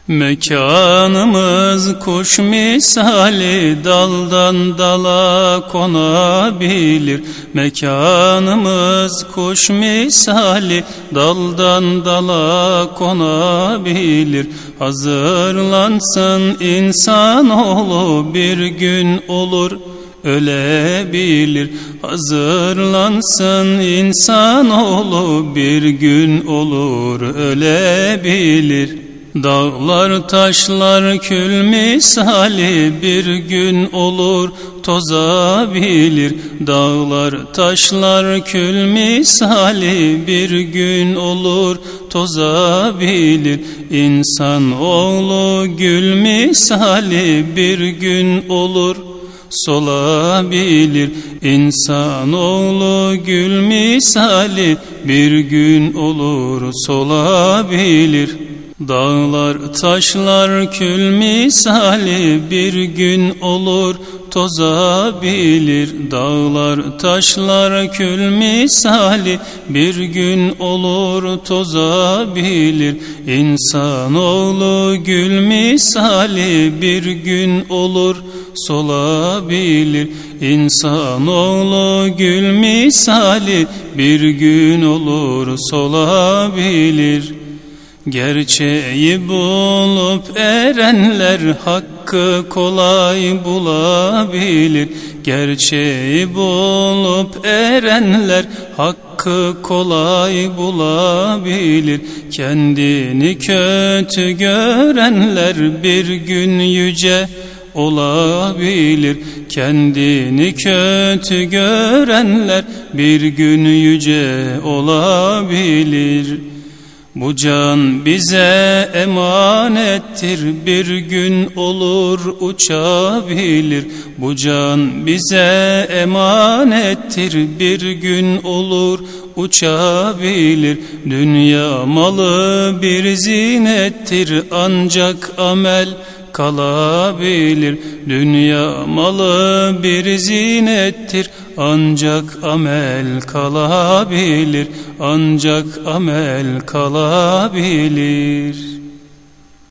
Mekanımız kuş misali, daldan dala konabilir. Mekanımız kuş misali, daldan dala konabilir. Hazırlansın insanoğlu, bir gün olur ölebilir. Hazırlansın insanoğlu, bir gün olur ölebilir. Dağlar taşlar kül misali, bir gün olur tozabilir. Dağlar taşlar kül misali, bir gün olur tozabilir. İnsanoğlu gül misali, bir gün olur solabilir. İnsanoğlu gül misali, bir gün olur solabilir. Dağlar taşlar kül misali, bir gün olur tozabilir. Dağlar taşlar kül misali, bir gün olur tozabilir. İnsanoğlu gül misali, bir gün olur solabilir. İnsanoğlu gül misali, bir gün olur solabilir. Gerçeği bulup erenler hakkı kolay bulabilir. Gerçeği bulup erenler hakkı kolay bulabilir. Kendini kötü görenler bir gün yüce olabilir. Kendini kötü görenler bir gün yüce olabilir. Bu can bize emanettir, bir gün olur uçabilir. Bu can bize emanettir, bir gün olur uçabilir. Dünya malı bir zinettir, ancak amel kalabilir. Dünya malı bir zinettir, ancak amel kalabilir. Ancak amel kalabilir.